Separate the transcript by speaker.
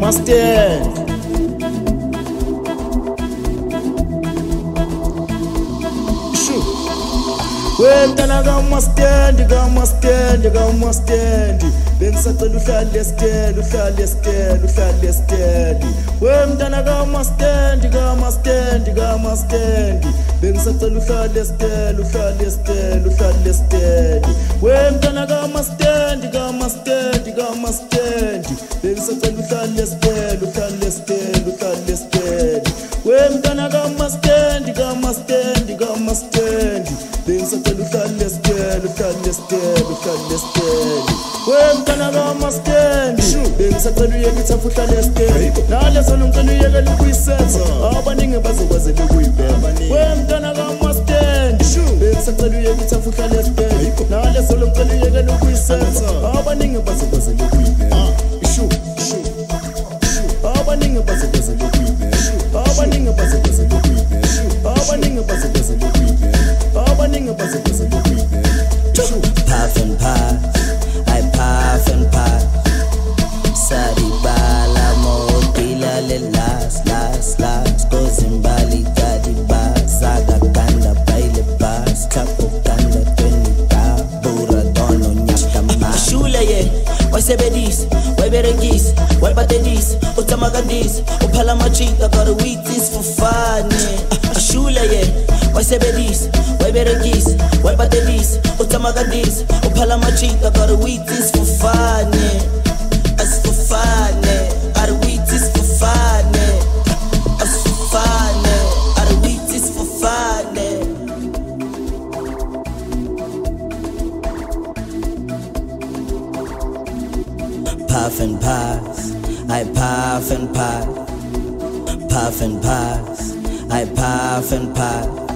Speaker 1: stand. Wemntana kamastendi bengisacela uhlale stendi wemntana kamastendi bengisacela uhlale stendi wemntana kamastendi bengisacela uhlale stendi wemntana kamastendi bengisacela uhlale stendi wemntana kamastendi bengisacela uyekitha uhlale stendi naleso ngicela uyekela ukuyisetha abaningi bazokwazela ukuyibheka wemntana kamastendi bengisacela uyekitha uhlale stendi naleso ngicela uyekela ukuyisetha abaningi bazokwazela ukuyibheka abaningi bazokwazela ukuyibheka abaningi bazokwazela ukuyibheka abaningi bazokwazela ukuyibheka abaningi bazokwazela ukuyibheka
Speaker 2: puff and pass, I puff and pass. Saribala modila le las Kozimbali kadi bas Zaga kanda baile bas Tapo kanda 20 Bura dono nyaka ma Shule ye, wasebedis, weberegis, webadedis, utamagandis, upala machita, gotta weak this for fun. Shule ye, wasebedis, weberegis, webadedis, utamagandis, upala machita, gotta weak this for fun. As for fun, gotta weak this for fun. As for fun, gotta weak this for fun. Puff and pass, I puff and pass. Puff and pass, I puff and pass.